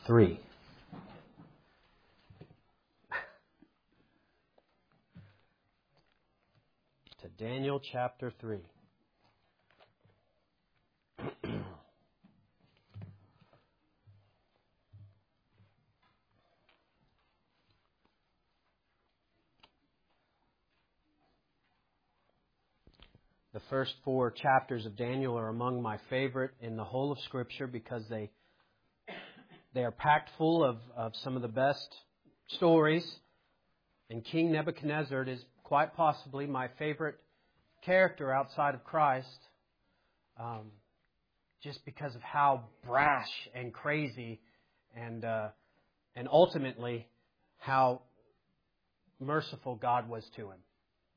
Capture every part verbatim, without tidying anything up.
three. To Daniel chapter three. The first four chapters of Daniel are among my favorite in the whole of Scripture because they they are packed full of, of some of the best stories. And King Nebuchadnezzar is quite possibly my favorite character outside of Christ, um, just because of how brash and crazy and uh, and ultimately how merciful God was to him.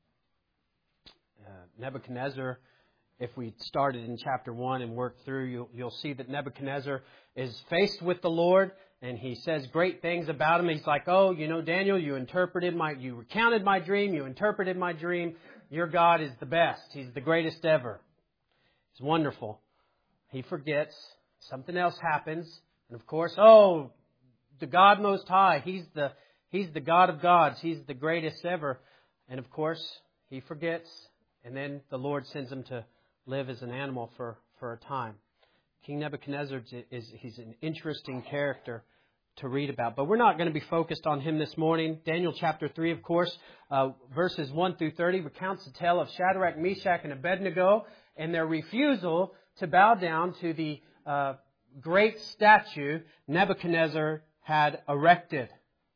Uh, Nebuchadnezzar, if we started in chapter one and worked through, you'll, you'll see that Nebuchadnezzar is faced with the Lord, and he says great things about him. He's like, oh, you know, Daniel, you interpreted my, you recounted my dream, you interpreted my dream. Your God is the best. He's the greatest ever. It's wonderful. He forgets. Something else happens. And of course, oh, the God Most High. He's the, he's the God of gods. He's the greatest ever. And of course, he forgets. And then the Lord sends him to live as an animal for, for a time. King Nebuchadnezzar is he's an interesting character to read about. But we're not going to be focused on him this morning. Daniel chapter three, of course, uh, verses one through thirty recounts the tale of Shadrach, Meshach, and Abednego and their refusal to bow down to the uh, great statue Nebuchadnezzar had erected.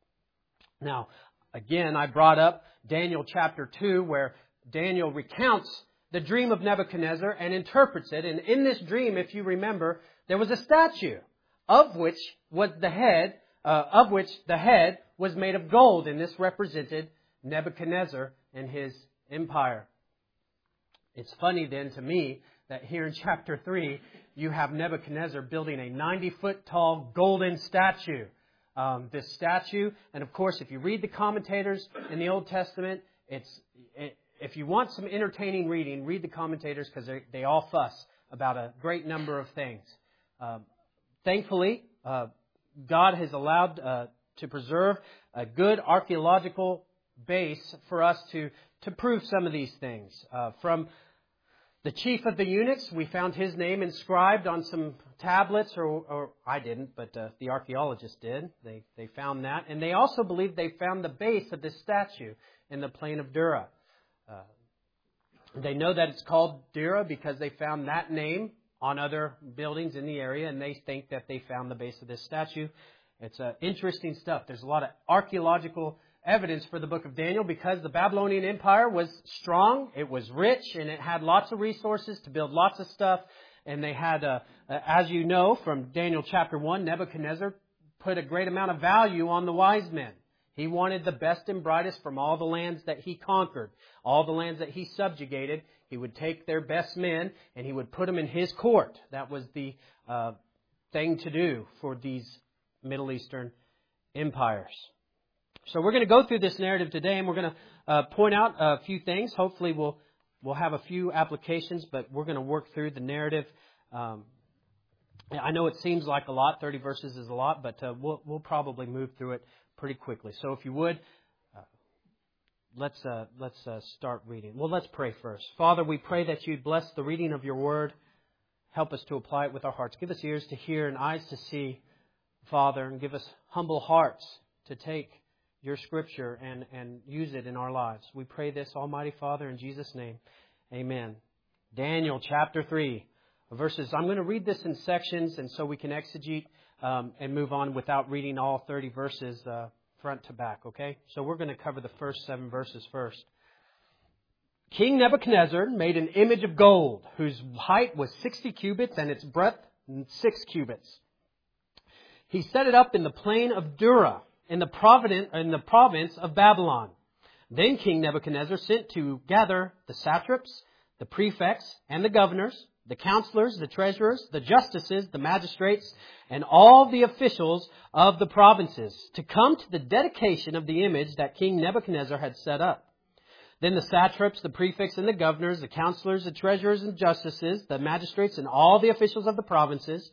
Now, again, I brought up Daniel chapter two, where Daniel recounts the dream of Nebuchadnezzar and interprets it. And in this dream, if you remember, there was a statue of which was the head, uh, of which the head was made of gold. And this represented Nebuchadnezzar and his empire. It's funny then to me that here in chapter three, you have Nebuchadnezzar building a ninety foot tall golden statue. Um, this statue, and of course, if you read the commentators in the Old Testament, it's it, if you want some entertaining reading, read the commentators because they, they all fuss about a great number of things. Uh, thankfully, uh, God has allowed uh, to preserve a good archaeological base for us to, to prove some of these things. Uh, from the chief of the eunuchs, we found his name inscribed on some tablets, or, or I didn't, but uh, the archaeologists did. They, they found that. And they also believe they found the base of this statue in the plain of Dura. Uh, they know that it's called Dura because they found that name on other buildings in the area, and they think that they found the base of this statue. It's uh, interesting stuff. There's a lot of archaeological evidence for the book of Daniel because the Babylonian Empire was strong, it was rich, and it had lots of resources to build lots of stuff. And they had, uh, uh, as you know from Daniel chapter one, Nebuchadnezzar put a great amount of value on the wise men. He wanted the best and brightest from all the lands that he conquered, all the lands that he subjugated. He would take their best men and he would put them in his court. That was the uh, thing to do for these Middle Eastern empires. So we're going to go through this narrative today, and we're going to uh, point out a few things. Hopefully we'll we'll have a few applications, but we're going to work through the narrative. Um, I know it seems like a lot. thirty verses is a lot, but uh, we'll we'll probably move through it pretty quickly. So if you would, uh, let's uh, let's uh, start reading. Well, let's pray first. Father, we pray that you'd bless the reading of your word. Help us to apply it with our hearts. Give us ears to hear and eyes to see, Father, and give us humble hearts to take your scripture and, and use it in our lives. We pray this, Almighty Father, in Jesus' name. Amen. Daniel chapter three, verses. I'm going to read this in sections, and so we can exegete um, and move on without reading all thirty verses uh, front to back, okay? So we're going to cover the first seven verses first. King Nebuchadnezzar made an image of gold, whose height was sixty cubits and its breadth six cubits. He set it up in the plain of Dura, in the province, in the province of Babylon. Then King Nebuchadnezzar sent to gather the satraps, the prefects, and the governors, the counselors, the treasurers, the justices, the magistrates, and all the officials of the provinces to come to the dedication of the image that King Nebuchadnezzar had set up. Then the satraps, the prefects, and the governors, the counselors, the treasurers, and justices, the magistrates, and all the officials of the provinces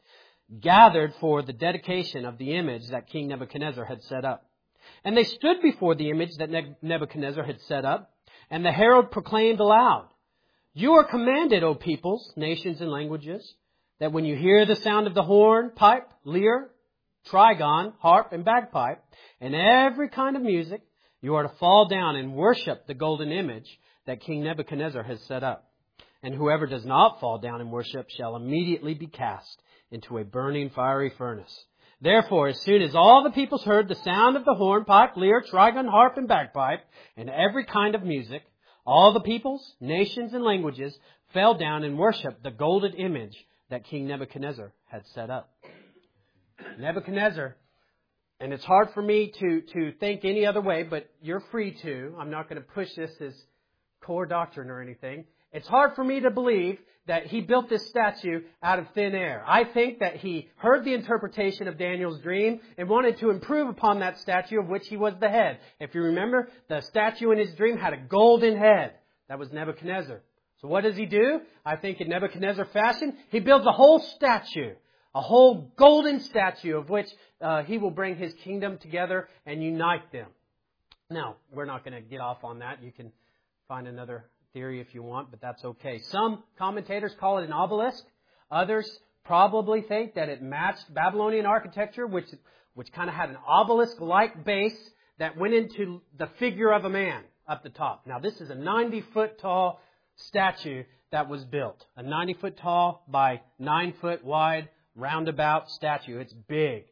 gathered for the dedication of the image that King Nebuchadnezzar had set up. And they stood before the image that Nebuchadnezzar had set up, and the herald proclaimed aloud, "You are commanded, O peoples, nations, and languages, that when you hear the sound of the horn, pipe, lyre, trigon, harp, and bagpipe, and every kind of music, you are to fall down and worship the golden image that King Nebuchadnezzar has set up. And whoever does not fall down and worship shall immediately be cast into a burning fiery furnace. Therefore, as soon as all the peoples heard the sound of the horn, pipe, lyre, trigon, harp, and bagpipe, and every kind of music, all the peoples, nations, and languages fell down and worshipped the golden image that King Nebuchadnezzar had set up." Nebuchadnezzar, and it's hard for me to, to think any other way, but you're free to. I'm not going to push this as core doctrine or anything. It's hard for me to believe that he built this statue out of thin air. I think that he heard the interpretation of Daniel's dream and wanted to improve upon that statue of which he was the head. If you remember, the statue in his dream had a golden head. That was Nebuchadnezzar. So what does he do? I think in Nebuchadnezzar fashion, he builds a whole statue, a whole golden statue of which uh, he will bring his kingdom together and unite them. Now, we're not going to get off on that. You can find another theory if you want, but that's okay. Some commentators call it an obelisk. Others probably think that it matched Babylonian architecture, which which kind of had an obelisk-like base that went into the figure of a man up the top. Now, this is a ninety-foot tall statue that was built. A ninety-foot tall by nine foot wide roundabout statue. It's big.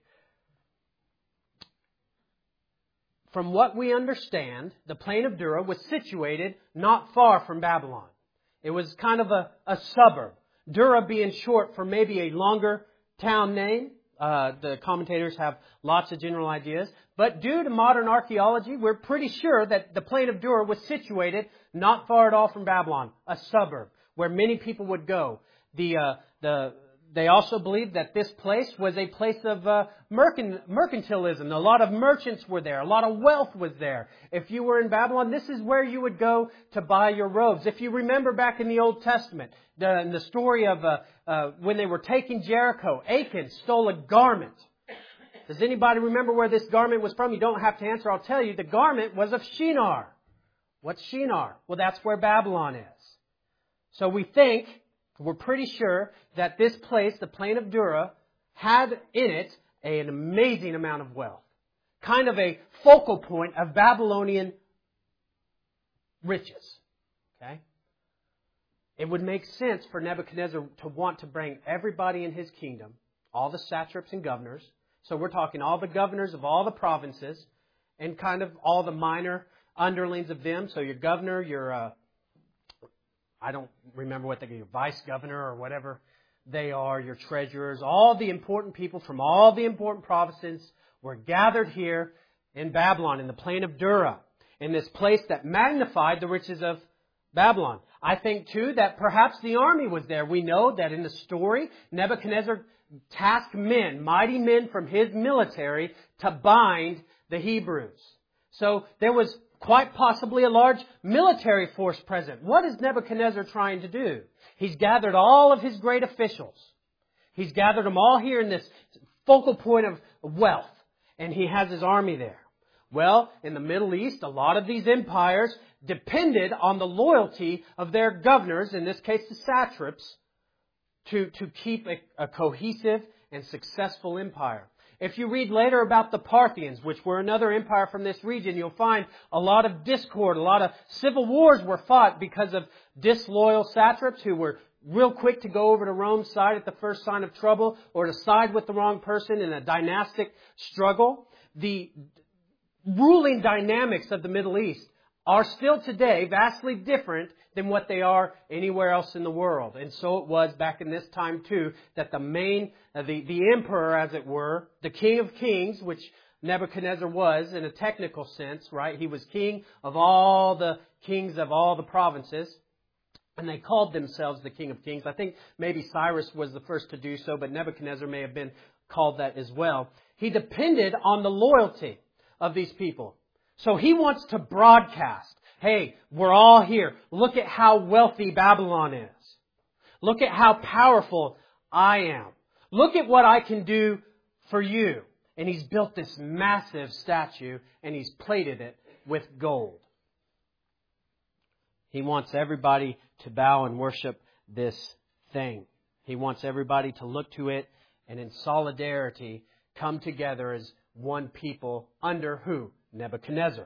From what we understand, the plain of Dura was situated not far from Babylon. It was kind of a, a suburb. Dura being short for maybe a longer town name. Uh, the commentators have lots of general ideas. But due to modern archaeology, we're pretty sure that the plain of Dura was situated not far at all from Babylon. A suburb where many people would go. The, uh, the, They also believed that this place was a place of uh, mercantilism. A lot of merchants were there. A lot of wealth was there. If you were in Babylon, this is where you would go to buy your robes. If you remember back in the Old Testament, the, in the story of uh, uh, when they were taking Jericho, Achan stole a garment. Does anybody remember where this garment was from? You don't have to answer. I'll tell you. The garment was of Shinar. What's Shinar? Well, that's where Babylon is. So we think... We're pretty sure that this place, the plain of Dura, had in it an amazing amount of wealth. Kind of a focal point of Babylonian riches. Okay? It would make sense for Nebuchadnezzar to want to bring everybody in his kingdom, all the satraps and governors. So we're talking all the governors of all the provinces and kind of all the minor underlings of them. So your governor, your... Uh, I don't remember what they your vice governor or whatever they are, your treasurers, all the important people from all the important provinces were gathered here in Babylon, in the plain of Dura, in this place that magnified the riches of Babylon. I think, too, that perhaps the army was there. We know that in the story, Nebuchadnezzar tasked men, mighty men from his military, to bind the Hebrews. So there was quite possibly a large military force present. What is Nebuchadnezzar trying to do? He's gathered all of his great officials. He's gathered them all here in this focal point of wealth. And he has his army there. Well, in the Middle East, a lot of these empires depended on the loyalty of their governors, in this case the satraps, to, to keep a, a cohesive and successful empire. If you read later about the Parthians, which were another empire from this region, you'll find a lot of discord, a lot of civil wars were fought because of disloyal satraps who were real quick to go over to Rome's side at the first sign of trouble or to side with the wrong person in a dynastic struggle. The ruling dynamics of the Middle East are still today vastly different than what they are anywhere else in the world. And so it was back in this time too, that the main, uh, the, the emperor, as it were, the king of kings, which Nebuchadnezzar was in a technical sense, right? He was king of all the kings of all the provinces. And they called themselves the king of kings. I think maybe Cyrus was the first to do so, but Nebuchadnezzar may have been called that as well. He depended on the loyalty of these people. So he wants to broadcast, hey, we're all here. Look at how wealthy Babylon is. Look at how powerful I am. Look at what I can do for you. And he's built this massive statue and he's plated it with gold. He wants everybody to bow and worship this thing. He wants everybody to look to it and in solidarity come together as one people under who? Nebuchadnezzar.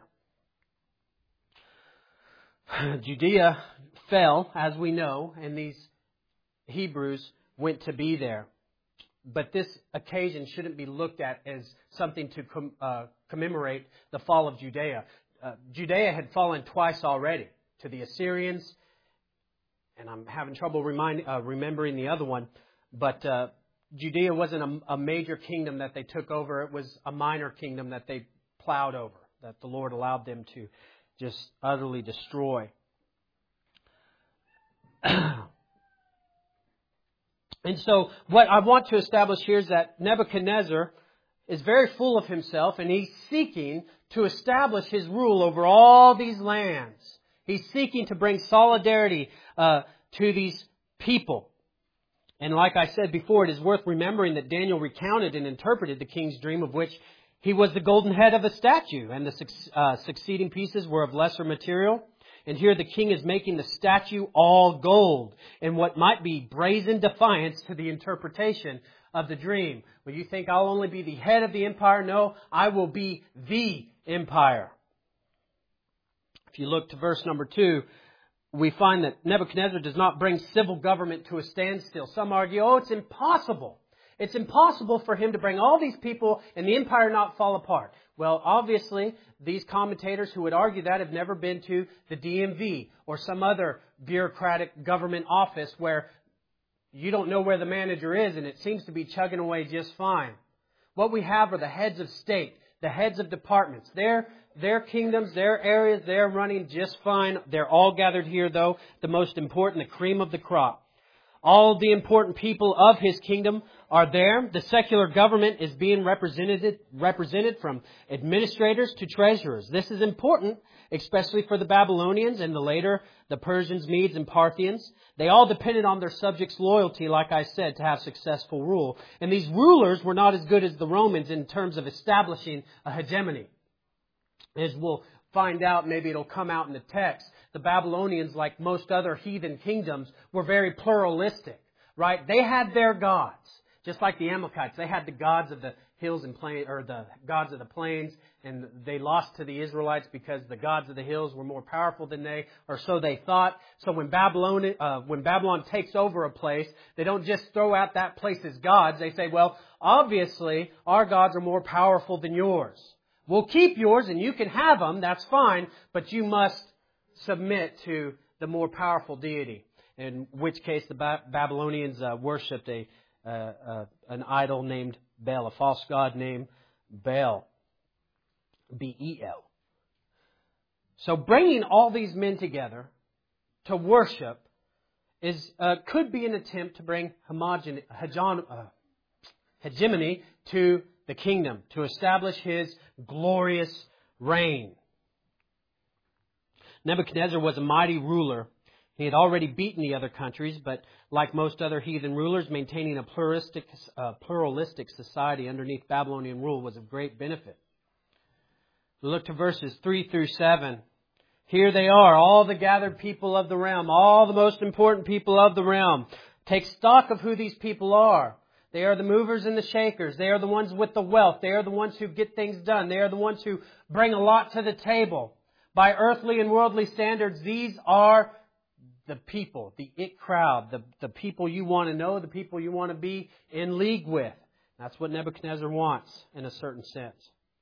Judea fell, as we know, and these Hebrews went to be there. But this occasion shouldn't be looked at as something to com- uh, commemorate the fall of Judea. Uh, Judea had fallen twice already to the Assyrians, and I'm having trouble remind, uh, remembering the other one. But uh, Judea wasn't a, a major kingdom that they took over. It was a minor kingdom that they plowed over, that the Lord allowed them to just utterly destroy. And so what I want to establish here is that Nebuchadnezzar is very full of himself and he's seeking to establish his rule over all these lands. He's seeking to bring solidarity uh, to these people. And like I said before, it is worth remembering that Daniel recounted and interpreted the king's dream, of which he was the golden head of a statue, and the uh, succeeding pieces were of lesser material. And here the king is making the statue all gold in what might be brazen defiance to the interpretation of the dream. Well, you think I'll only be the head of the empire? No, I will be the empire. If you look to verse number two, we find that Nebuchadnezzar does not bring civil government to a standstill. Some argue, oh, it's impossible. It's impossible for him to bring all these people and the empire not fall apart. Well, obviously, these commentators who would argue that have never been to the D M V or some other bureaucratic government office where you don't know where the manager is and it seems to be chugging away just fine. What we have are the heads of state, the heads of departments. Their, their kingdoms, their areas, they're running just fine. They're all gathered here, though. The most important, the cream of the crop. All the important people of his kingdom are there. The secular government is being represented, represented from administrators to treasurers. This is important, especially for the Babylonians and the later the Persians, Medes, and Parthians. They all depended on their subjects' loyalty, like I said, to have successful rule. And these rulers were not as good as the Romans in terms of establishing a hegemony. As we'll find out, maybe it'll come out in the text, the Babylonians, like most other heathen kingdoms, were very pluralistic, right? They had their gods, just like the Amalekites. They had the gods of the hills and plain, or the gods of the plains, and they lost to the Israelites because the gods of the hills were more powerful than they, or so they thought. So when Babylon, uh, when Babylon takes over a place, they don't just throw out that place's gods. They say, well, obviously our gods are more powerful than yours. We'll keep yours and you can have them, that's fine, but you must submit to the more powerful deity. In which case the ba- Babylonians uh, worshipped a uh, uh, an idol named Baal, a false god named Baal, B E L. So bringing all these men together to worship is uh, could be an attempt to bring homogen- hegemony, uh, hegemony to the kingdom, to establish his glorious reign. Nebuchadnezzar was a mighty ruler. He had already beaten the other countries, but like most other heathen rulers, maintaining a pluralistic, uh, pluralistic society underneath Babylonian rule was of great benefit. We look to verses three through seven. Here they are, all the gathered people of the realm, all the most important people of the realm. Take stock of who these people are. They are the movers and the shakers. They are the ones with the wealth. They are the ones who get things done. They are the ones who bring a lot to the table. By earthly and worldly standards, these are the people, the it crowd, the, the people you want to know, the people you want to be in league with. That's what Nebuchadnezzar wants in a certain sense.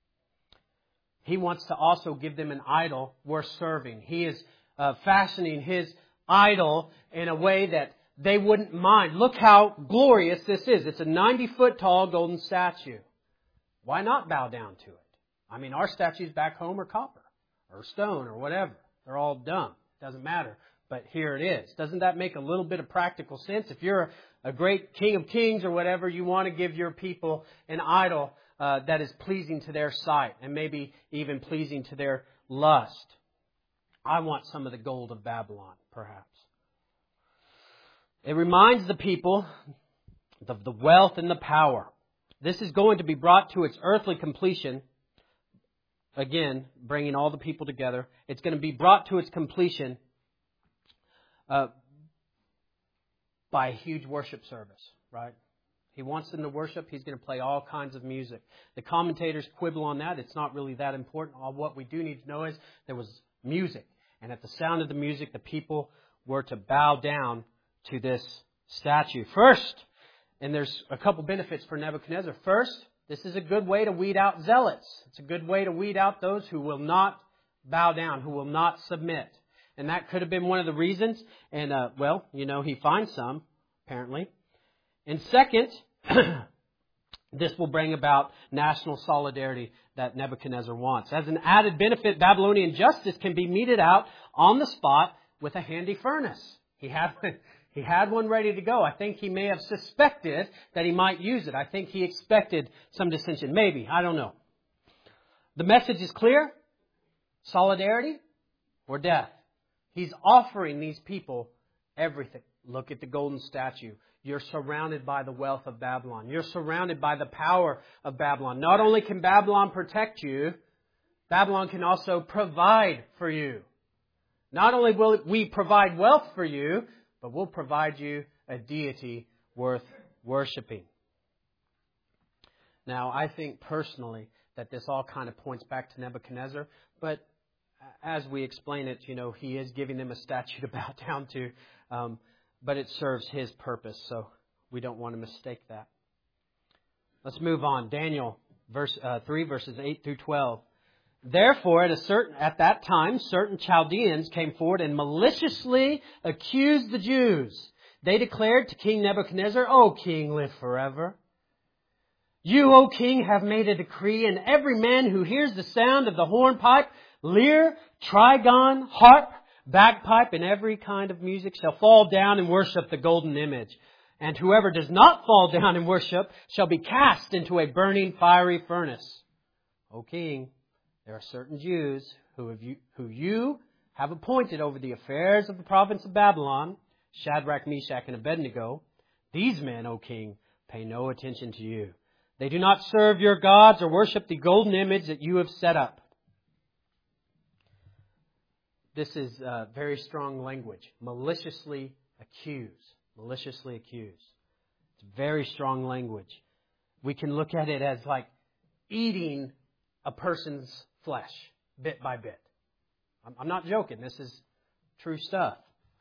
He wants to also give them an idol worth serving. He is uh, fashioning his idol in a way that they wouldn't mind. Look how glorious this is. It's a ninety foot tall golden statue. Why not bow down to it? I mean, our statues back home are copper or stone or whatever. They're all dumb. Doesn't matter. But here it is. Doesn't that make a little bit of practical sense? If you're a great king of kings or whatever, you want to give your people an idol uh, that is pleasing to their sight and maybe even pleasing to their lust. I want some of the gold of Babylon, perhaps. It reminds the people the, the wealth and the power. This is going to be brought to its earthly completion. Again, bringing all the people together. It's going to be brought to its completion uh, by a huge worship service, right? He wants them to worship. He's going to play all kinds of music. The commentators quibble on that. It's not really that important. All what we do need to know is there was music. And at the sound of the music, the people were to bow down to this statue. First, and there's a couple benefits for Nebuchadnezzar. First, this is a good way to weed out zealots. It's a good way to weed out those who will not bow down, who will not submit. And that could have been one of the reasons. And, uh, well, you know, he finds some, apparently. And second, this will bring about national solidarity that Nebuchadnezzar wants. As an added benefit, Babylonian justice can be meted out on the spot with a handy furnace. He had He had one ready to go. I think he may have suspected that he might use it. I think he expected some dissension. Maybe. I don't know. The message is clear. Solidarity or death. He's offering these people everything. Look at the golden statue. You're surrounded by the wealth of Babylon. You're surrounded by the power of Babylon. Not only can Babylon protect you, Babylon can also provide for you. Not only will we provide wealth for you, but we'll provide you a deity worth worshiping. Now, I think personally that this all kind of points back to Nebuchadnezzar. But as we explain it, you know, he is giving them a statue to bow down to. Um, but it serves his purpose, so we don't want to mistake that. Let's move on. Daniel verse uh, three, verses eight through twelve. Therefore, at a certain at that time, certain Chaldeans came forward and maliciously accused the Jews. They declared to King Nebuchadnezzar, O king, live forever. You, O king, have made a decree, and every man who hears the sound of the hornpipe, lyre, trigon, harp, bagpipe, and every kind of music shall fall down and worship the golden image. And whoever does not fall down and worship shall be cast into a burning fiery furnace. O king, there are certain Jews who, have you, who you have appointed over the affairs of the province of Babylon, Shadrach, Meshach, and Abednego. These men, O king, pay no attention to you. They do not serve your gods or worship the golden image that you have set up. This is uh, very strong language. Maliciously accuse. Maliciously accuse. It's very strong language. We can look at it as like eating a person's flesh, bit by bit. I'm not joking. This is true stuff.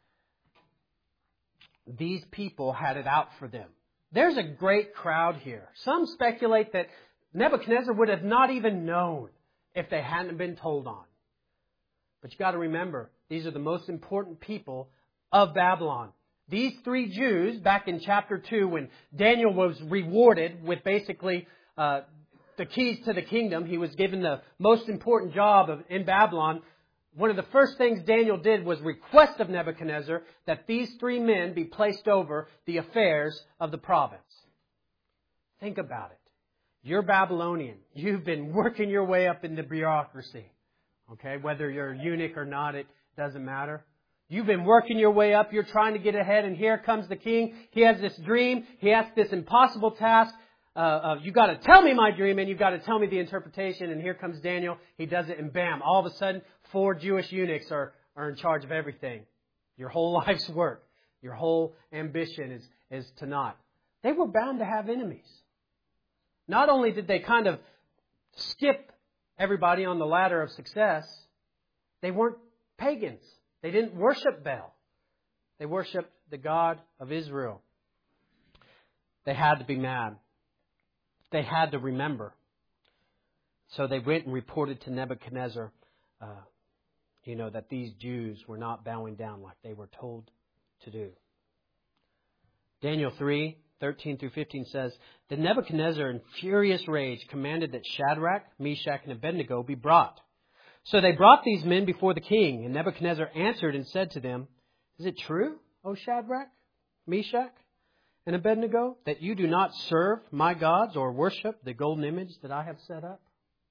These people had it out for them. There's a great crowd here. Some speculate that Nebuchadnezzar would have not even known if they hadn't been told on. But you got to remember, these are the most important people of Babylon. These three Jews, back in chapter two, when Daniel was rewarded with basically uh, the keys to the kingdom, he was given the most important job of, in Babylon. One of the first things Daniel did was request of Nebuchadnezzar that these three men be placed over the affairs of the province. Think about it. You're Babylonian. You've been working your way up in the bureaucracy. Okay, whether you're a eunuch or not, it doesn't matter. You've been working your way up. You're trying to get ahead, and here comes the king. He has this dream. He has this impossible task. Uh, uh, you got to tell me my dream, and you've got to tell me the interpretation. And here comes Daniel. He does it, and bam! All of a sudden, four Jewish eunuchs are are in charge of everything. Your whole life's work, your whole ambition is is to naught. They were bound to have enemies. Not only did they kind of skip everybody on the ladder of success, they weren't pagans. They didn't worship Baal. They worshiped the God of Israel. They had to be mad. They had to remember. So they went and reported to Nebuchadnezzar, uh, you know, that these Jews were not bowing down like they were told to do. Daniel three, thirteen through fifteen says, Then Nebuchadnezzar in furious rage commanded that Shadrach, Meshach, and Abednego be brought. So they brought these men before the king, and Nebuchadnezzar answered and said to them, Is it true, O Shadrach, Meshach, and Abednego, that you do not serve my gods or worship the golden image that I have set up?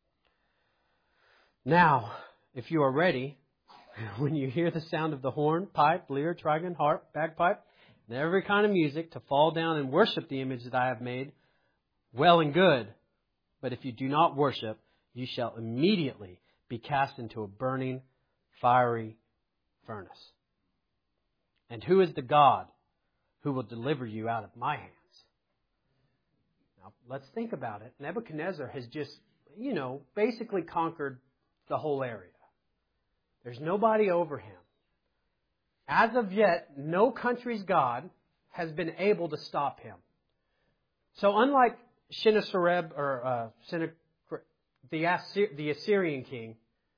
Now, if you are ready, when you hear the sound of the horn, pipe, lyre, trigon, harp, bagpipe, and every kind of music, to fall down and worship the image that I have made, well and good. But if you do not worship, you shall immediately be cast into a burning, fiery furnace. And who is the God who will deliver you out of my hands? Now, let's think about it. Nebuchadnezzar has just, you know, basically conquered the whole area. There's nobody over him. As of yet, no country's God has been able to stop him. So unlike Sennacherib or uh, Sennacherib, the, Assyr- the Assyrian king,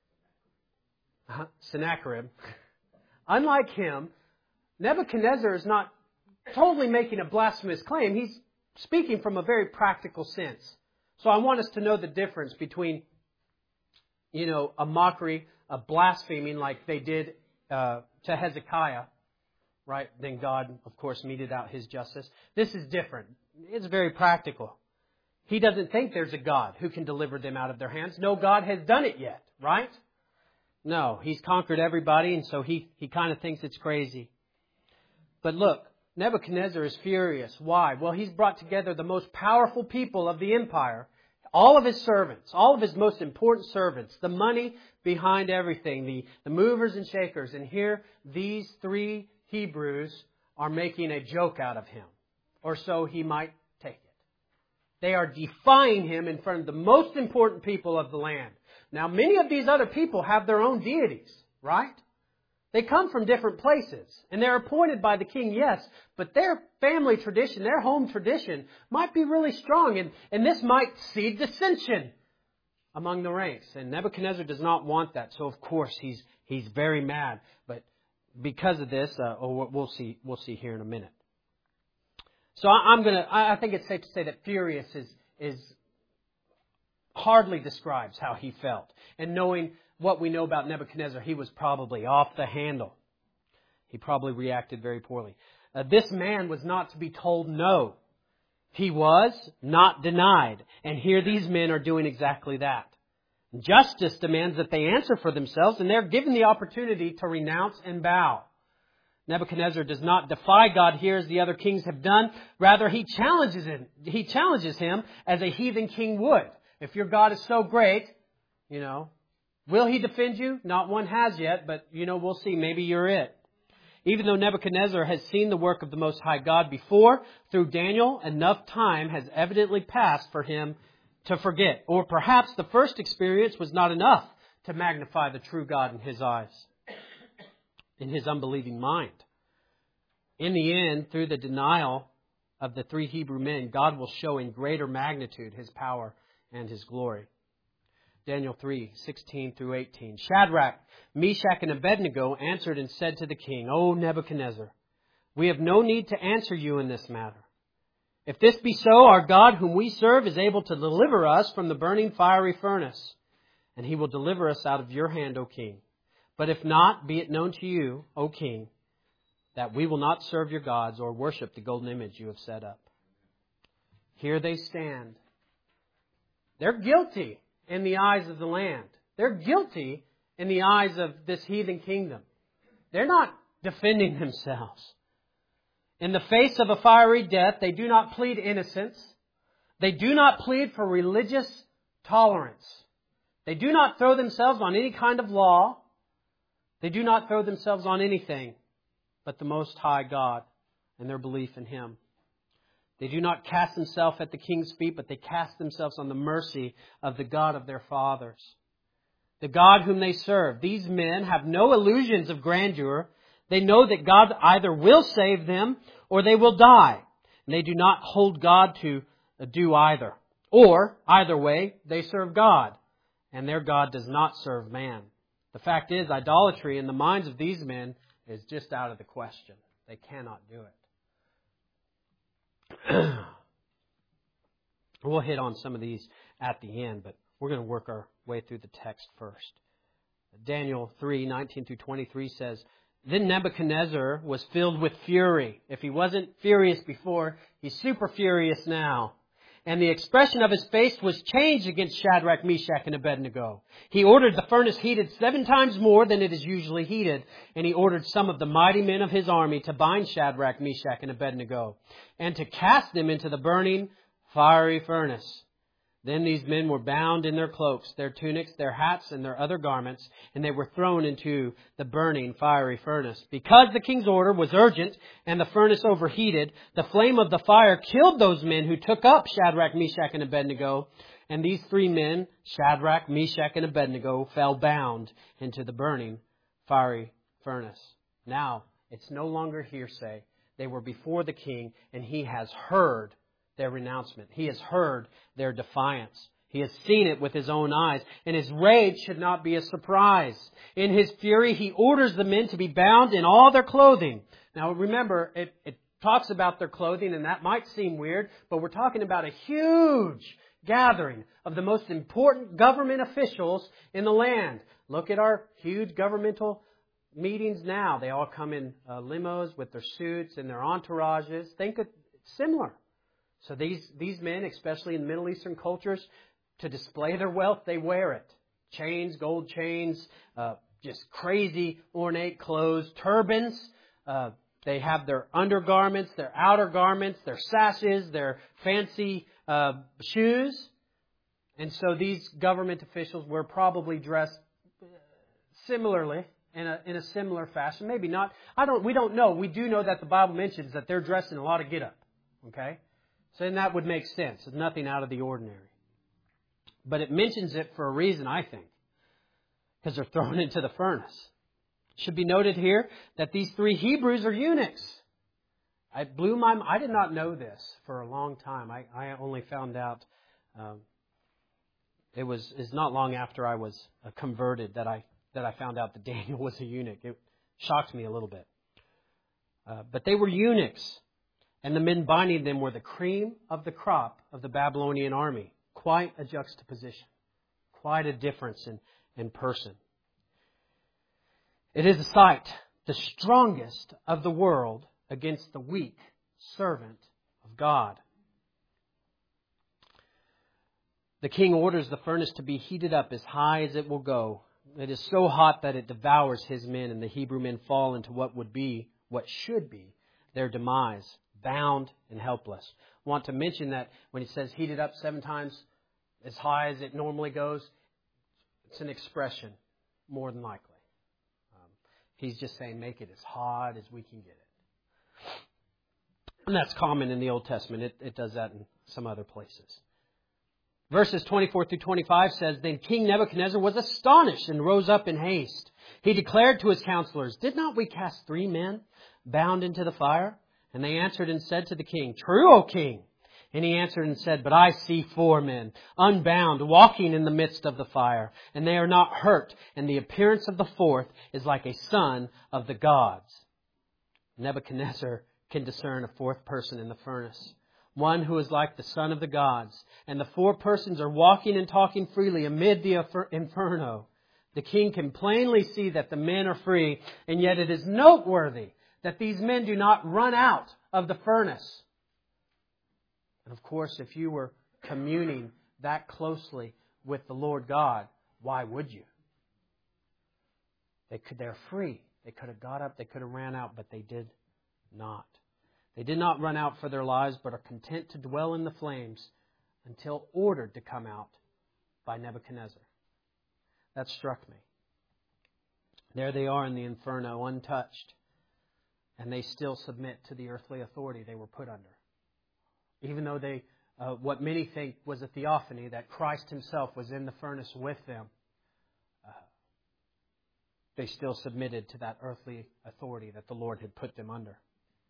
uh, Sennacherib, unlike him, Nebuchadnezzar is not totally making a blasphemous claim. He's speaking from a very practical sense. So I want us to know the difference between, you know, a mockery, a blaspheming like they did uh, to Hezekiah, right? Then God, of course, meted out His justice. This is different. It's very practical. He doesn't think there's a God who can deliver them out of their hands. No God has done it yet, right? No, He's conquered everybody, and so he, he kind of thinks it's crazy. But look, Nebuchadnezzar is furious. Why? Well, he's brought together the most powerful people of the empire, all of his servants, all of his most important servants, the money behind everything, the, the movers and shakers. And here, these three Hebrews are making a joke out of him, or so he might take it. They are defying him in front of the most important people of the land. Now, many of these other people have their own deities, right? They come from different places, and they're appointed by the king, yes, but their family tradition, their home tradition might be really strong, and, and this might seed dissension among the ranks. And Nebuchadnezzar does not want that, so of course he's he's very mad. But because of this, uh, oh, we'll see we'll see here in a minute. So I, I'm gonna. I think it's safe to say that furious is is hardly describes how he felt, and knowing what we know about Nebuchadnezzar, he was probably off the handle. He probably reacted very poorly. Uh, this man was not to be told no. He was not denied. And here these men are doing exactly that. Justice demands that they answer for themselves, and they're given the opportunity to renounce and bow. Nebuchadnezzar does not defy God here as the other kings have done. Rather, he challenges him. He challenges him as a heathen king would. If your God is so great, you know, will He defend you? Not one has yet, but, you know, we'll see. Maybe you're it. Even though Nebuchadnezzar has seen the work of the Most High God before, through Daniel, enough time has evidently passed for him to forget. Or perhaps the first experience was not enough to magnify the true God in his eyes, in his unbelieving mind. In the end, through the denial of the three Hebrew men, God will show in greater magnitude His power and His glory. Daniel three, sixteen through eighteen. Shadrach, Meshach, and Abednego answered and said to the king, O Nebuchadnezzar, we have no need to answer you in this matter. If this be so, our God whom we serve is able to deliver us from the burning fiery furnace, and He will deliver us out of your hand, O king. But if not, be it known to you, O king, that we will not serve your gods or worship the golden image you have set up. Here they stand. They're guilty in the eyes of the land. They're guilty in the eyes of this heathen kingdom. They're not defending themselves. In the face of a fiery death, they do not plead innocence. They do not plead for religious tolerance. They do not throw themselves on any kind of law. They do not throw themselves on anything but the Most High God and their belief in Him. They do not cast themselves at the king's feet, but they cast themselves on the mercy of the God of their fathers. The God whom they serve. These men have no illusions of grandeur. They know that God either will save them or they will die. And they do not hold God to do either. Or, either way, they serve God. And their God does not serve man. The fact is, idolatry in the minds of these men is just out of the question. They cannot do it. We'll hit on some of these at the end, but we're going to work our way through the text first. Daniel three, nineteen through twenty-three says, Then Nebuchadnezzar was filled with fury. If he wasn't furious before, he's super furious now. and the expression of his face was changed against Shadrach, Meshach, and Abednego. He ordered the furnace heated seven times more than it is usually heated, and he ordered some of the mighty men of his army to bind Shadrach, Meshach, and Abednego, and to cast them into the burning fiery furnace. Then these men were bound in their cloaks, their tunics, their hats, and their other garments, and they were thrown into the burning fiery furnace. Because the king's order was urgent and the furnace overheated, the flame of the fire killed those men who took up Shadrach, Meshach, and Abednego. And these three men, Shadrach, Meshach, and Abednego, fell bound into the burning fiery furnace. Now, it's no longer hearsay. They were before the king, and he has heard their renouncement. He has heard their defiance. He has seen it with his own eyes, and his rage should not be a surprise. In his fury, he orders the men to be bound in all their clothing. Now remember, it, it talks about their clothing, and that might seem weird, but we're talking about a huge gathering of the most important government officials in the land. Look at our huge governmental meetings now. They all come in uh, limos with their suits and their entourages. Think of similar. So these, these men, especially in Middle Eastern cultures, to display their wealth, they wear it. Chains, gold chains, uh, just crazy ornate clothes, turbans. Uh, they have their undergarments, their outer garments, their sashes, their fancy uh, shoes. And so these government officials were probably dressed similarly, in a, in a similar fashion. Maybe not. I don't. We don't know. We do know that the Bible mentions that they're dressed in a lot of get-up. Okay? So then that would make sense. It's nothing out of the ordinary. But it mentions it for a reason, I think. Because they're thrown into the furnace. It should be noted here that these three Hebrews are eunuchs. I blew my I did not know this for a long time. I, I only found out um, it was it's not long after I was uh, converted that I that I found out that Daniel was a eunuch. It shocked me a little bit. Uh, but they were eunuchs. And the men binding them were the cream of the crop of the Babylonian army. Quite a juxtaposition. Quite a difference in, in person. It is a sight, the strongest of the world against the weak servant of God. The king orders the furnace to be heated up as high as it will go. It is so hot that it devours his men, and the Hebrew men fall into what would be, what should be, their demise. Bound and helpless. I want to mention that when he says heated up seven times as high as it normally goes, it's an expression, more than likely. Um, he's just saying make it as hot as we can get it. And that's common in the Old Testament. It, it does that in some other places. Verses twenty-four through twenty-five says, Then King Nebuchadnezzar was astonished and rose up in haste. He declared to his counselors, Did not we cast three men bound into the fire? And they answered and said to the king, True, O king. And he answered and said, But I see four men, unbound, walking in the midst of the fire, and they are not hurt, and the appearance of the fourth is like a son of the gods. Nebuchadnezzar can discern a fourth person in the furnace, one who is like the son of the gods, and the four persons are walking and talking freely amid the inferno. The king can plainly see that the men are free, and yet it is noteworthy that these men do not run out of the furnace. And of course, if you were communing that closely with the Lord God, why would you? They could, they're free. They could have got up, they could have ran out, but they did not. They did not run out for their lives, but are content to dwell in the flames until ordered to come out by Nebuchadnezzar. That struck me. There they are in the inferno, untouched. And they still submit to the earthly authority they were put under. Even though they, uh, what many think was a theophany, that Christ himself was in the furnace with them, uh, they still submitted to that earthly authority that the Lord had put them under.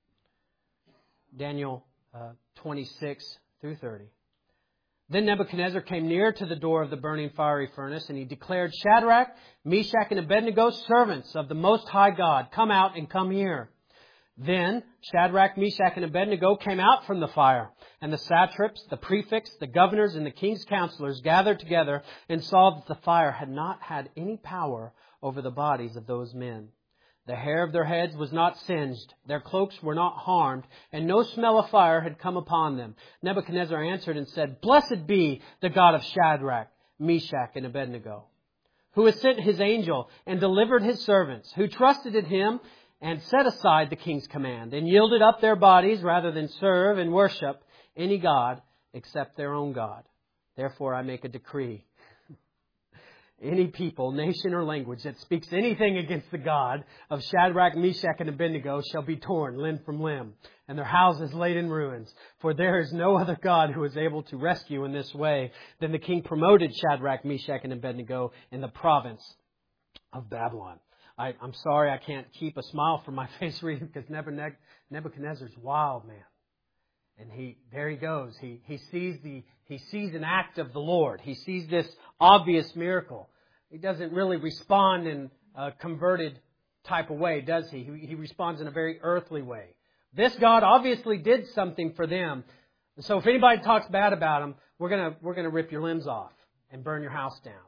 Daniel uh, twenty-six through thirty. Then Nebuchadnezzar came near to the door of the burning fiery furnace, and he declared, Shadrach, Meshach, and Abednego, servants of the Most High God, come out and come here. Then Shadrach, Meshach, and Abednego came out from the fire, and the satraps, the prefects, the governors, and the king's counselors gathered together and saw that the fire had not had any power over the bodies of those men. The hair of their heads was not singed, their cloaks were not harmed, and no smell of fire had come upon them. Nebuchadnezzar answered and said, Blessed be the God of Shadrach, Meshach, and Abednego, who has sent His angel and delivered His servants, who trusted in Him and set aside the king's command, and yielded up their bodies rather than serve and worship any god except their own God. Therefore I make a decree. Any people, nation, or language that speaks anything against the God of Shadrach, Meshach, and Abednego shall be torn limb from limb, and their houses laid in ruins. For there is no other God who is able to rescue in this way. Then the king promoted Shadrach, Meshach, and Abednego in the province of Babylon. I, I'm sorry I can't keep a smile from my face reading because Nebuchadnezzar's wild, man. And he, there he goes. He, he sees the, he sees an act of the Lord. He sees this obvious miracle. He doesn't really respond in a converted type of way, does he? He, he responds in a very earthly way. This God obviously did something for them. And so if anybody talks bad about him, we're gonna, we're gonna rip your limbs off and burn your house down.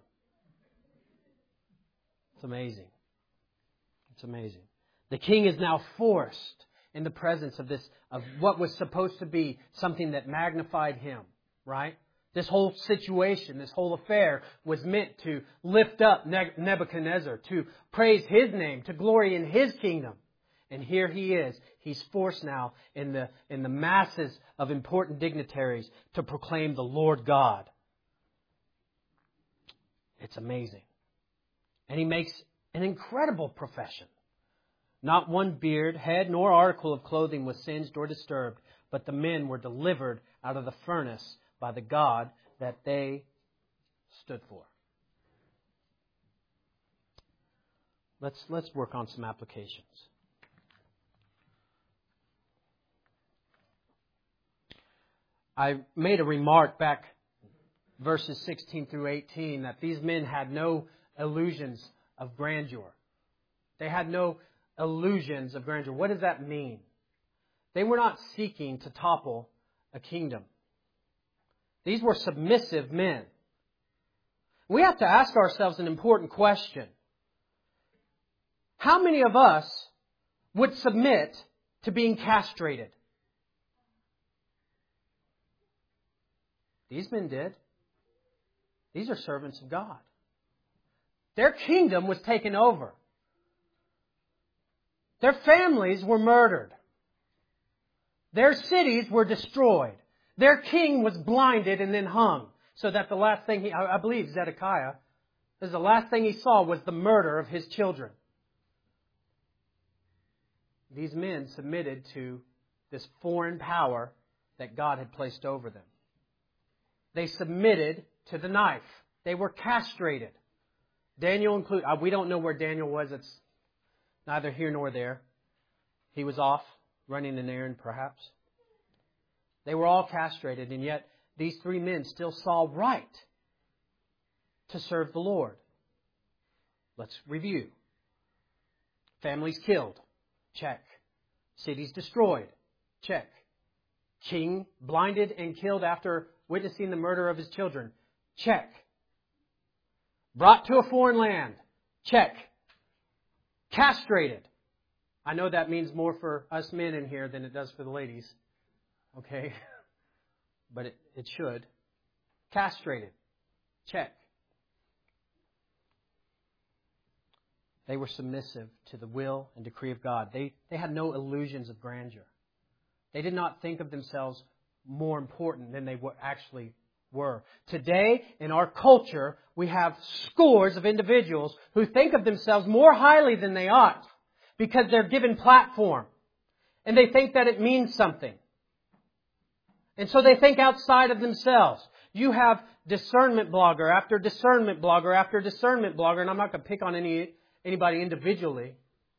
It's amazing. It's amazing. The king is now forced in the presence of this, of what was supposed to be something that magnified him, right? This whole situation, this whole affair was meant to lift up Nebuchadnezzar, to praise his name, to glory in his kingdom. And here he is. He's forced now in the, in the masses of important dignitaries to proclaim the Lord God. It's amazing. And he makes an incredible profession. Not one beard, head, nor article of clothing was singed or disturbed, but the men were delivered out of the furnace by the God that they stood for. Let's, let's work on some applications. I made a remark back verses sixteen through eighteen that these men had no illusions of grandeur. They had no illusions of grandeur. What does that mean? They were not seeking to topple a kingdom. These were submissive men. We have to ask ourselves an important question. How many of us would submit to being castrated? These men did. These are servants of God. Their kingdom was taken over. Their families were murdered. Their cities were destroyed. Their king was blinded and then hung. So that the last thing he, I believe Zedekiah, is the last thing he saw was the murder of his children. These men submitted to this foreign power that God had placed over them. They submitted to the knife. They were castrated. Daniel included. We don't know where Daniel was. It's neither here nor there. He was off running an errand, perhaps. They were all castrated, and yet these three men still saw right to serve the Lord. Let's review. Families killed. Check. Cities destroyed. Check. King blinded and killed after witnessing the murder of his children. Check. Brought to a foreign land. Check. Castrated. I know that means more for us men in here than it does for the ladies. Okay? But it, it should. Castrated. Check. They were submissive to the will and decree of God. They, they had no illusions of grandeur. They did not think of themselves more important than they were actually were. Today, in our culture, we have scores of individuals who think of themselves more highly than they ought because they're given platform. And they think that it means something. And so they think outside of themselves. You have discernment blogger after discernment blogger after discernment blogger, and I'm not going to pick on any anybody individually.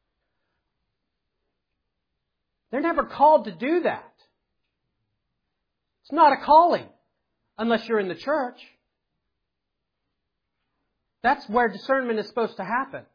They're never called to do that. It's not a calling unless you're in the church. That's where discernment is supposed to happen.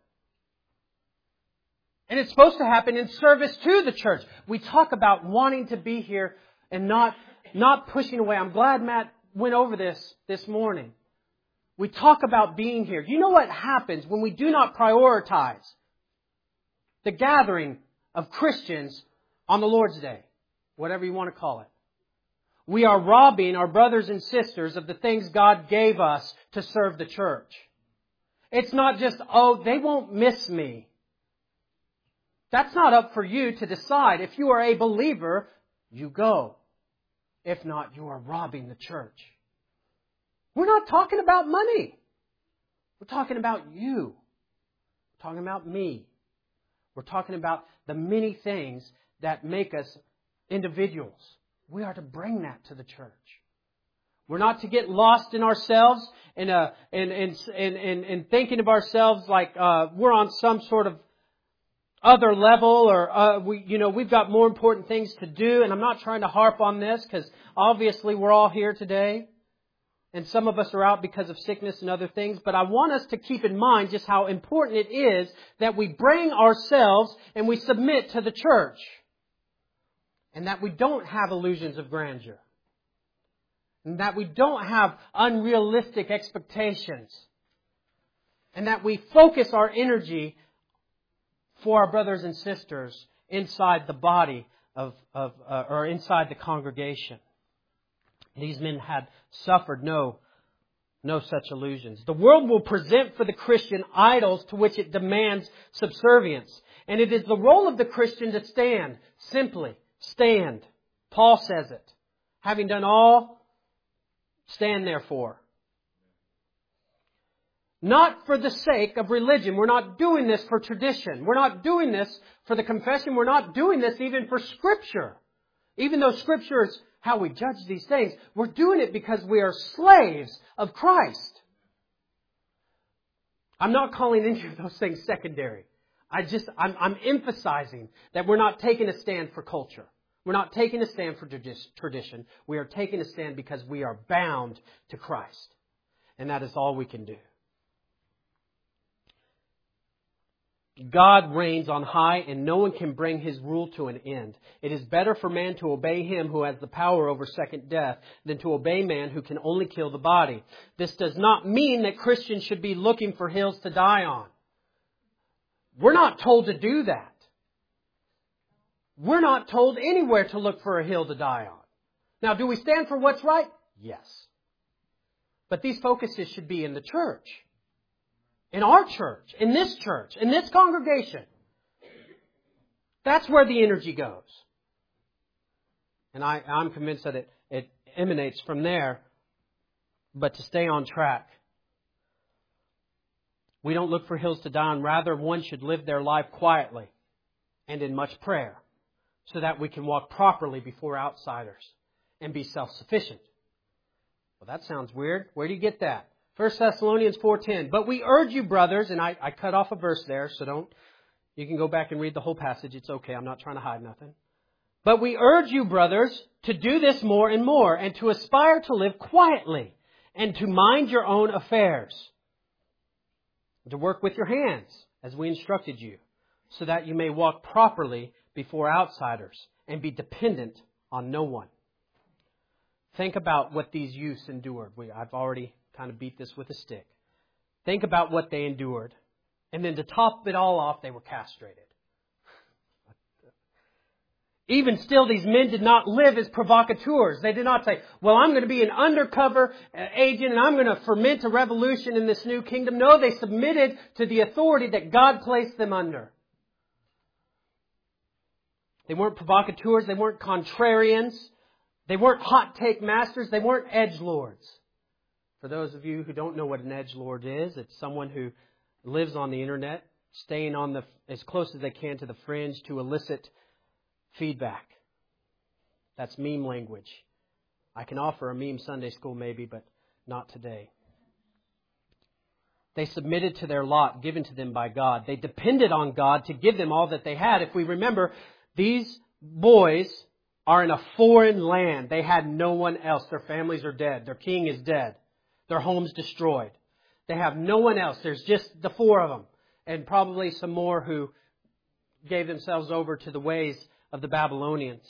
And it's supposed to happen in service to the church. We talk about wanting to be here and not, not pushing away. I'm glad Matt went over this this morning. We talk about being here. You know what happens when we do not prioritize? the gathering of Christians on the Lord's Day, whatever you want to call it. We are robbing our brothers and sisters of the things God gave us to serve the church. It's not just, oh, they won't miss me. That's not up for you to decide. If you are a believer, you go. If not, you are robbing the church. We're not talking about money. We're talking about you. We're talking about me. We're talking about the many things that make us individuals. We are to bring that to the church. We're not to get lost in ourselves and uh, in, in, in, in, in thinking of ourselves like uh, we're on some sort of other level, or uh, we, you know, we've got more important things to do. And I'm not trying to harp on this because obviously we're all here today, and some of us are out because of sickness and other things. But I want us to keep in mind just how important it is that we bring ourselves and we submit to the church, and that we don't have illusions of grandeur, and that we don't have unrealistic expectations, and that we focus our energy for our brothers and sisters inside the body of, of uh, or inside the congregation. These men had suffered no, no such illusions. The world will present for the Christian idols to which it demands subservience. And it is the role of the Christian to stand. Simply stand. Paul says it. Having done all, stand therefore. Not for the sake of religion. We're not doing this for tradition. We're not doing this for the confession. We're not doing this even for Scripture. Even though Scripture is how we judge these things, we're doing it because we are slaves of Christ. I'm not calling any of those things secondary. I just, I'm, I'm emphasizing that we're not taking a stand for culture. We're not taking a stand for tradition. We are taking a stand because we are bound to Christ. And that is all we can do. God reigns on high, and no one can bring His rule to an end. It is better for man to obey Him who has the power over second death than to obey man who can only kill the body. This does not mean that Christians should be looking for hills to die on. We're not told to do that. We're not told anywhere to look for a hill to die on. Now, do we stand for what's right? Yes. But these focuses should be in the church. In our church, in this church, in this congregation. That's where the energy goes. And I, I'm convinced that it, it emanates from there. But to stay on track, we don't look for hills to die on. Rather, one should live their life quietly and in much prayer, so that we can walk properly before outsiders and be self-sufficient. Well, that sounds weird. Where do you get that? First Thessalonians four ten. But we urge you, brothers, and I, I cut off a verse there, so don't, you can go back and read the whole passage. It's okay. I'm not trying to hide nothing. But we urge you, brothers, to do this more and more, and to aspire to live quietly, and to mind your own affairs, and to work with your hands, as we instructed you, so that you may walk properly before outsiders, and be dependent on no one. Think about what these youths endured. We, I've already kind of beat this with a stick. Think about what they endured. And then to top it all off, they were castrated. Even still, these men did not live as provocateurs. They did not say, well, I'm going to be an undercover agent and I'm going to ferment a revolution in this new kingdom. No, they submitted to the authority that God placed them under. They weren't provocateurs. They weren't contrarians. They weren't hot take masters. They weren't edgelords. For those of you who don't know what an edgelord is, it's someone who lives on the internet, staying on the as close as they can to the fringe to elicit feedback. That's meme language. I can offer a meme Sunday school maybe, but not today. They submitted to their lot given to them by God. They depended on God to give them all that they had. If we remember, these boys are in a foreign land. They had no one else. Their families are dead. Their king is dead. Their home's destroyed. They have no one else. There's just the four of them. And probably some more who gave themselves over to the ways of the Babylonians.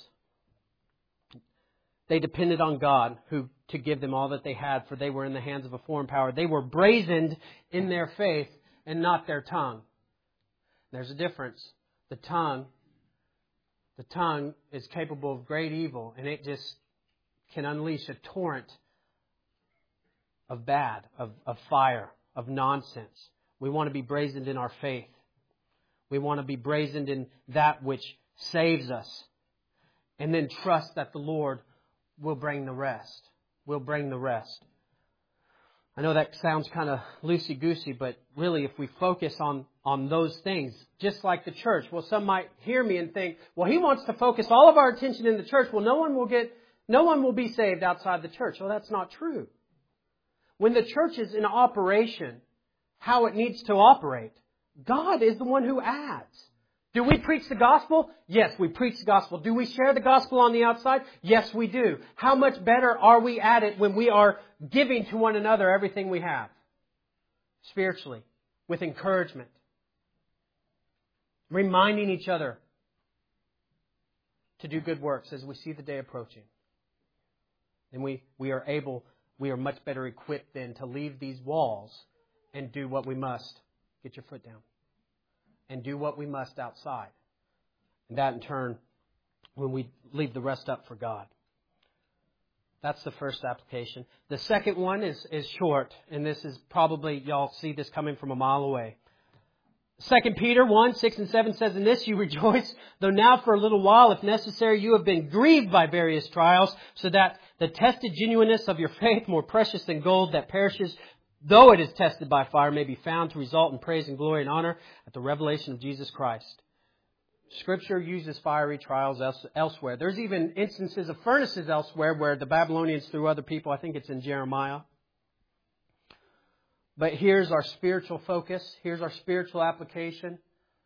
They depended on God who to give them all that they had, for they were in the hands of a foreign power. They were brazened in their faith and not their tongue. There's a difference. the tongue, the tongue is capable of great evil, and it just can unleash a torrent of bad, of, of fire, of nonsense. We want to be brazened in our faith. We want to be brazened in that which saves us. And then trust that the Lord will bring the rest. Will bring the rest. I know that sounds kind of loosey-goosey, but really if we focus on, on those things, just like the church, well, some might hear me and think, well, he wants to focus all of our attention in the church. Well, no one will get, no one will be saved outside the church. Well, that's not true. When the church is in operation, how it needs to operate, God is the one who adds. Do we preach the gospel? Yes, we preach the gospel. Do we share the gospel on the outside? Yes, we do. How much better are we at it when we are giving to one another everything we have? Spiritually, with encouragement. Reminding each other to do good works as we see the day approaching. And we, we are able, we are much better equipped then to leave these walls and do what we must. Get your foot down. And do what we must outside. And that in turn, when we leave the rest up for God. That's the first application. The second one is, is short. And this is probably, y'all see this coming from a mile away. Second Peter one, six and seven says, "In this you rejoice, though now for a little while, if necessary, you have been grieved by various trials, so that the tested genuineness of your faith, more precious than gold that perishes, though it is tested by fire, may be found to result in praise and glory and honor at the revelation of Jesus Christ." Scripture uses fiery trials else, elsewhere. There's even instances of furnaces elsewhere where the Babylonians threw other people. I think it's in Jeremiah. But here's our spiritual focus. Here's our spiritual application.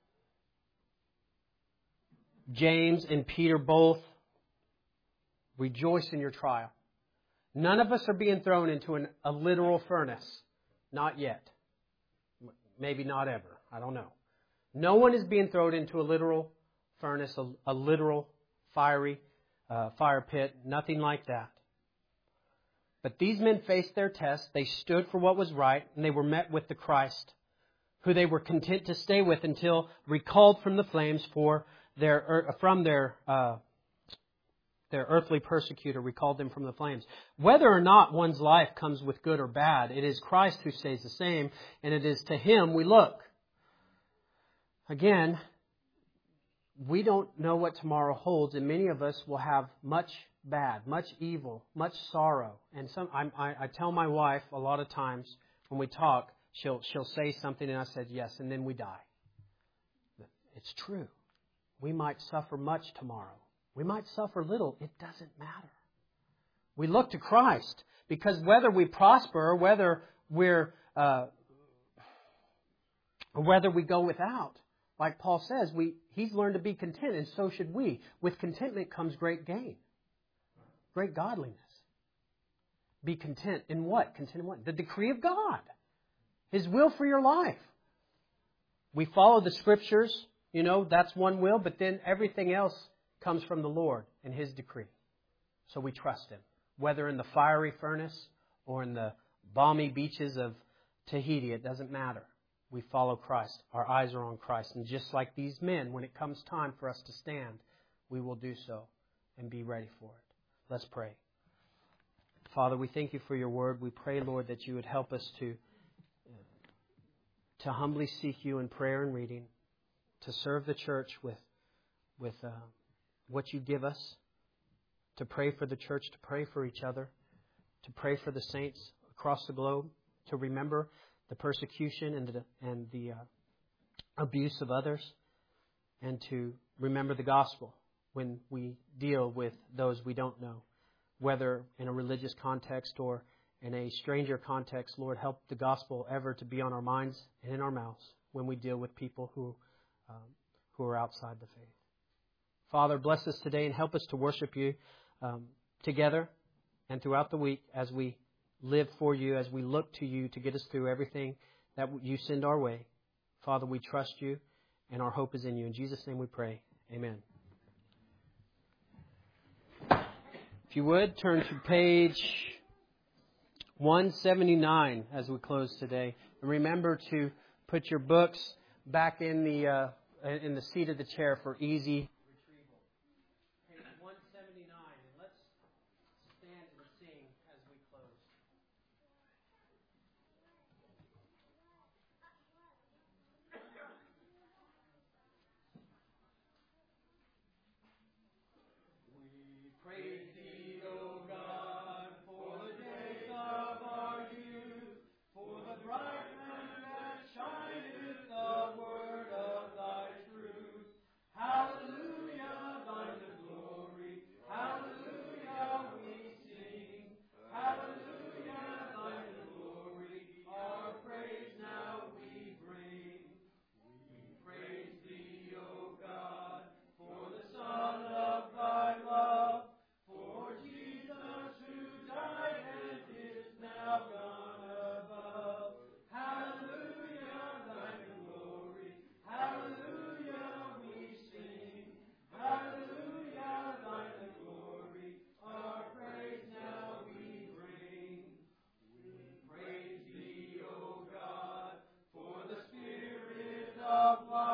James and Peter both rejoice in your trial. None of us are being thrown into an, a literal furnace. Not yet. Maybe not ever. I don't know. No one is being thrown into a literal furnace, a, a literal fiery uh, fire pit. Nothing like that. But these men faced their test. They stood for what was right, and they were met with the Christ, who they were content to stay with until recalled from the flames for their from their uh, their earthly persecutor, recalled them from the flames. Whether or not one's life comes with good or bad, it is Christ who stays the same, and it is to Him we look. Again, we don't know what tomorrow holds, and many of us will have much bad, much evil, much sorrow. And some, I, I, I tell my wife a lot of times when we talk, she'll she'll say something, and I said yes, and then we die. It's true. We might suffer much tomorrow. We might suffer little. It doesn't matter. We look to Christ, because whether we prosper or whether we're uh, or whether we go without, like Paul says, we he's learned to be content, and so should we. With contentment comes great gain, great godliness. Be content in what? Content in what? The decree of God, His will for your life. We follow the Scriptures. You know, that's one will, but then everything else comes from the Lord and His decree. So we trust Him. Whether in the fiery furnace or in the balmy beaches of Tahiti, it doesn't matter. We follow Christ. Our eyes are on Christ. And just like these men, when it comes time for us to stand, we will do so and be ready for it. Let's pray. Father, we thank You for Your word. We pray, Lord, that You would help us to, to humbly seek You in prayer and reading, to serve the church with, with uh, what You give us, to pray for the church, to pray for each other, to pray for the saints across the globe, to remember the persecution and the, and the uh, abuse of others, and to remember the gospel when we deal with those we don't know, whether in a religious context or in a stranger context. Lord, help the gospel ever to be on our minds and in our mouths when we deal with people who um, who are outside the faith. Father, bless us today and help us to worship You um, together and throughout the week as we live for You, as we look to You to get us through everything that You send our way. Father, we trust You, and our hope is in You. In Jesus' name we pray. Amen. If you would, turn to page one seventy-nine as we close today. And remember to put your books back in the uh, in the seat of the chair for easy retrieval. Page one seventy-nine, and let's stand and sing as we close. We praise Thee, O God, for the days of our youth, for the bright lamp that shineth the word of Thy truth. Hallelujah, Thine the glory. Hallelujah, we sing. Hallelujah, Thine the glory. Our praise now we bring. We praise Thee, O God, for the Son of Thy love, for Jesus who died and is now gone above. Hallelujah, Thine the glory. Hallelujah, we sing. Hallelujah, Thine the glory. Our praise now we bring. We praise Thee, O God, for the Spirit of life.